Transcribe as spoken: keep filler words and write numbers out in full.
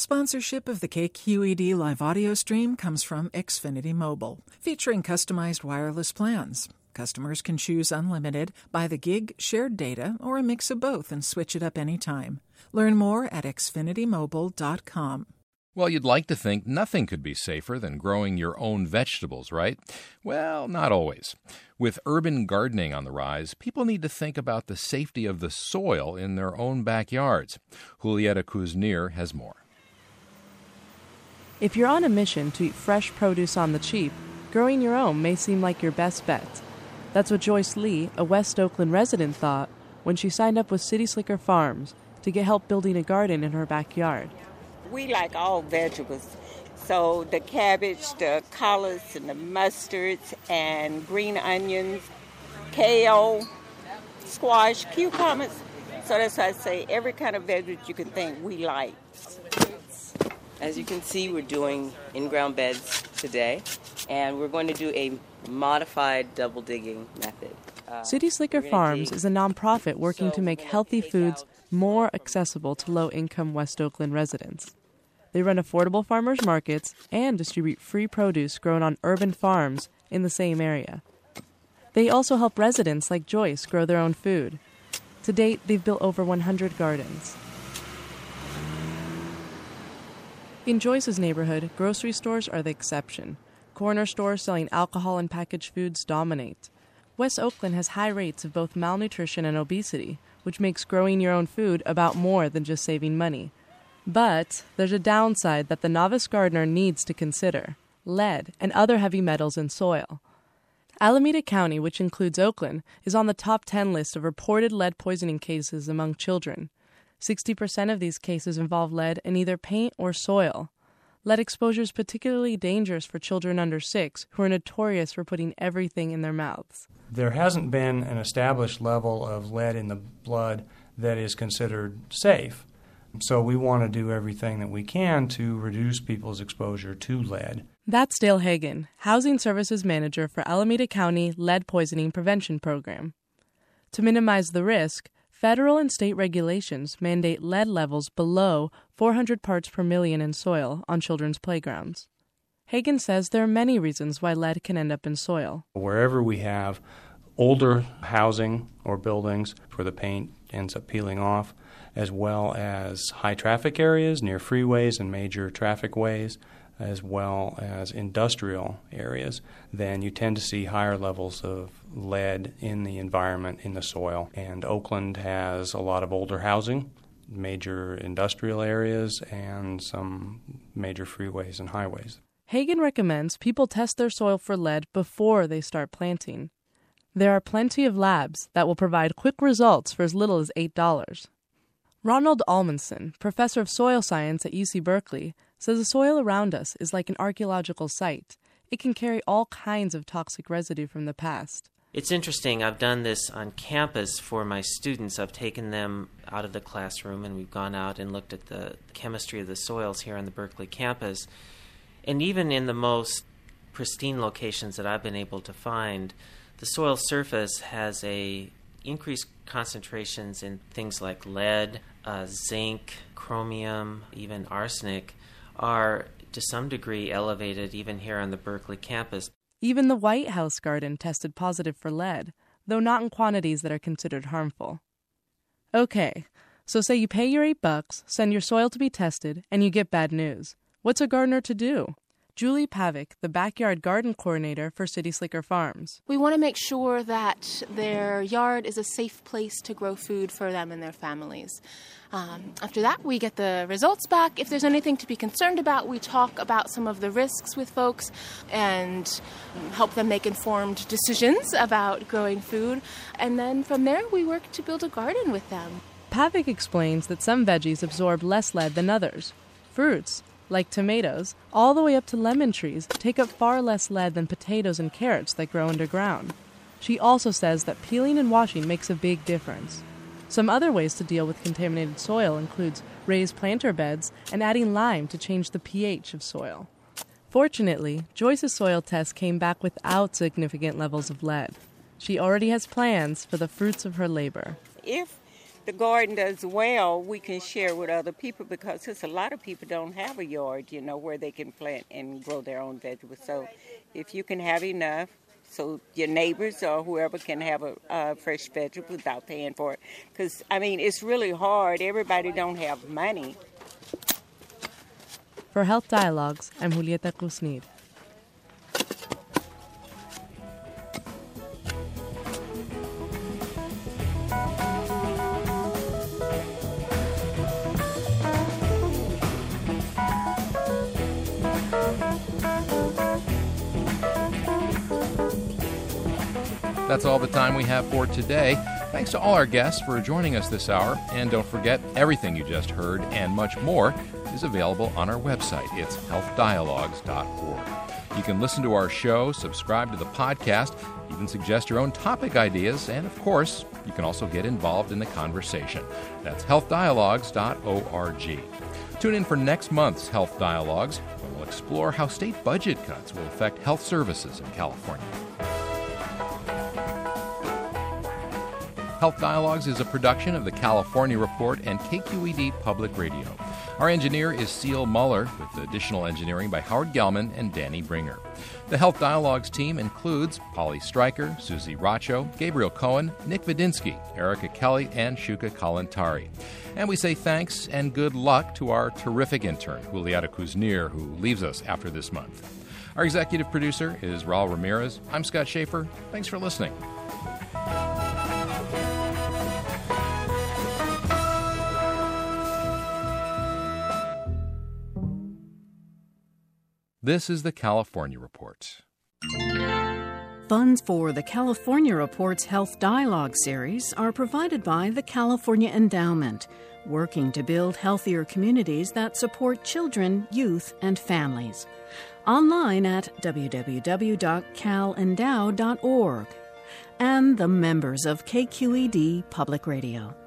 Sponsorship of the K Q E D live audio stream comes from Xfinity Mobile, featuring customized wireless plans. Customers can choose unlimited, by the gig, shared data, or a mix of both and switch it up anytime. Learn more at xfinity mobile dot com. Well, you'd like to think nothing could be safer than growing your own vegetables, right? Well, not always. With urban gardening on the rise, people need to think about the safety of the soil in their own backyards. Julieta Kuznir has more. If you're on a mission to eat fresh produce on the cheap, growing your own may seem like your best bet. That's what Joyce Lee, a West Oakland resident, thought when she signed up with City Slicker Farms to get help building a garden in her backyard. We like all vegetables, so the cabbage, the collards, and the mustards, and green onions, kale, squash, cucumbers. So that's why I say every kind of vegetable you can think we like. As you can see, we're doing in-ground beds today, and we're going to do a modified double digging method. Uh, City Slicker Farms dig. is a nonprofit working so to make healthy foods more accessible to low-income West Oakland residents. They run affordable farmers markets and distribute free produce grown on urban farms in the same area. They also help residents like Joyce grow their own food. To date, they've built over one hundred gardens. In Joyce's neighborhood, grocery stores are the exception. Corner stores selling alcohol and packaged foods dominate. West Oakland has high rates of both malnutrition and obesity, which makes growing your own food about more than just saving money. But there's a downside that the novice gardener needs to consider: lead and other heavy metals in soil. Alameda County, which includes Oakland, is on the top ten list of reported lead poisoning cases among children. sixty percent of these cases involve lead in either paint or soil. Lead exposure is particularly dangerous for children under six, who are notorious for putting everything in their mouths. There hasn't been an established level of lead in the blood that is considered safe. So we want to do everything that we can to reduce people's exposure to lead. That's Dale Hagan, Housing Services Manager for Alameda County Lead Poisoning Prevention Program. To minimize the risk, federal and state regulations mandate lead levels below four hundred parts per million in soil on children's playgrounds. Hagan says there are many reasons why lead can end up in soil. Wherever we have older housing or buildings where the paint ends up peeling off, as well as high traffic areas near freeways and major traffic ways, as well as industrial areas, then you tend to see higher levels of lead in the environment, in the soil. And Oakland has a lot of older housing, major industrial areas, and some major freeways and highways. Hagan recommends people test their soil for lead before they start planting. There are plenty of labs that will provide quick results for as little as eight dollars. Ronald Almanson, professor of soil science at U C Berkeley, says the soil around us is like an archaeological site. It can carry all kinds of toxic residue from the past. It's interesting. I've done this on campus for my students. I've taken them out of the classroom and we've gone out and looked at the chemistry of the soils here on the Berkeley campus. And even in the most pristine locations that I've been able to find, the soil surface has a increased concentrations in things like lead, uh, zinc, chromium, even arsenic are to some degree elevated even here on the Berkeley campus. Even the White House garden tested positive for lead, though not in quantities that are considered harmful. Okay, so say you pay your eight bucks, send your soil to be tested, and you get bad news. What's a gardener to do? Julie Pavick, the backyard garden coordinator for City Slicker Farms. We want to make sure that their yard is a safe place to grow food for them and their families. Um, after that, we get the results back. If there's anything to be concerned about, we talk about some of the risks with folks and help them make informed decisions about growing food. And then from there, we work to build a garden with them. Pavick explains that some veggies absorb less lead than others. Fruits, like tomatoes, all the way up to lemon trees, take up far less lead than potatoes and carrots that grow underground. She also says that peeling and washing makes a big difference. Some other ways to deal with contaminated soil includes raised planter beds and adding lime to change the pH of soil. Fortunately, Joyce's soil test came back without significant levels of lead. She already has plans for the fruits of her labor. If the garden does well, we can share with other people, because there's a lot of people don't have a yard, you know, where they can plant and grow their own vegetables. So if you can have enough, so your neighbors or whoever can have a uh, fresh vegetable without paying for it. Because, I mean, it's really hard. Everybody don't have money. For Health Dialogues, I'm Julieta Cruz-Nid. That's all the time we have for today. Thanks to all our guests for joining us this hour. And don't forget, everything you just heard and much more is available on our website. It's health dialogues dot org. You can listen to our show, subscribe to the podcast, even suggest your own topic ideas, and of course, you can also get involved in the conversation. That's health dialogues dot org. Tune in for next month's Health Dialogues, when we'll explore how state budget cuts will affect health services in California. Health Dialogues is a production of the California Report and K Q E D Public Radio. Our engineer is Seal Muller, with additional engineering by Howard Gelman and Danny Bringer. The Health Dialogues team includes Polly Stryker, Susie Racho, Gabriel Cohen, Nick Vidinsky, Erica Kelly, and Shuka Kalantari. And we say thanks and good luck to our terrific intern, Julieta Cruz-Nid, who leaves us after this month. Our executive producer is Raul Ramirez. I'm Scott Schaefer. Thanks for listening. This is the California Report. Funds for the California Report's Health Dialogue series are provided by the California Endowment, working to build healthier communities that support children, youth, and families. Online at w w w dot cal endow dot org. And the members of K Q E D Public Radio.